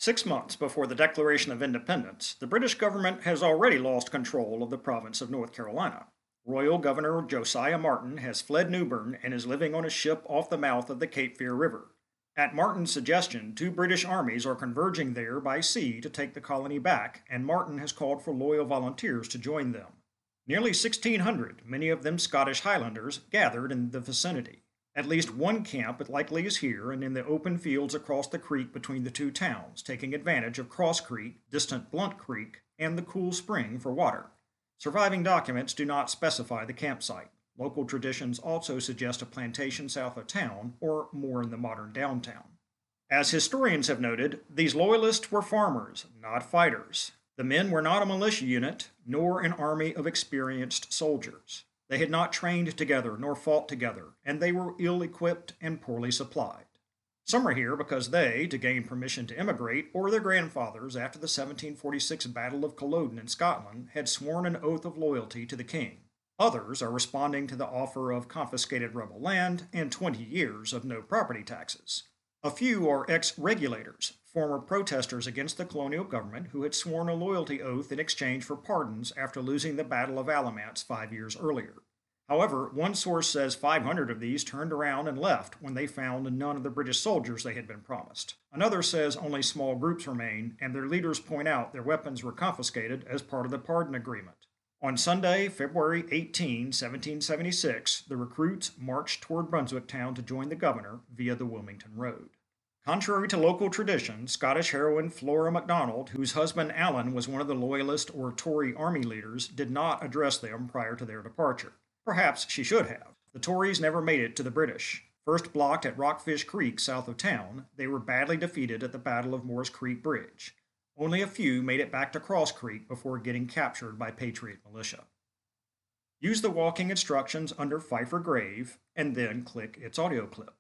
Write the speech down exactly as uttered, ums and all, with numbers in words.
Six months before the Declaration of Independence, the British government has already lost control of the province of North Carolina. Royal Governor Josiah Martin has fled New Bern and is living on a ship off the mouth of the Cape Fear River. At Martin's suggestion, two British armies are converging there by sea to take the colony back, and Martin has called for loyal volunteers to join them. Nearly sixteen hundred, many of them Scottish Highlanders, gathered in the vicinity. At least one camp likely is here and in the open fields across the creek between the two towns, taking advantage of Cross Creek, distant Blunt Creek, and the Cool Spring for water. Surviving documents do not specify the campsite. Local traditions also suggest a plantation south of town, or more in the modern downtown. As historians have noted, these loyalists were farmers, not fighters. The men were not a militia unit, nor an army of experienced soldiers. They had not trained together nor fought together, and they were ill-equipped and poorly supplied. Some are here because they, to gain permission to emigrate, or their grandfathers after the seventeen forty-six Battle of Culloden in Scotland, had sworn an oath of loyalty to the king. Others are responding to the offer of confiscated rebel land and twenty years of no property taxes. A few are ex-regulators, former protesters against the colonial government who had sworn a loyalty oath in exchange for pardons after losing the Battle of Alamance five years earlier. However, one source says five hundred of these turned around and left when they found none of the British soldiers they had been promised. Another says only small groups remain, and their leaders point out their weapons were confiscated as part of the pardon agreement. On Sunday, February eighteenth, seventeen seventy-six, the recruits marched toward Brunswicktown to join the governor via the Wilmington Road. Contrary to local tradition, Scottish heroine Flora MacDonald, whose husband Alan was one of the Loyalist or Tory army leaders, did not address them prior to their departure. Perhaps she should have. The Tories never made it to the British. First blocked at Rockfish Creek south of town, they were badly defeated at the Battle of Morris Creek Bridge. Only a few made it back to Cross Creek before getting captured by Patriot militia. Use the walking instructions under Pfeiffer Grave, and then click its audio clip.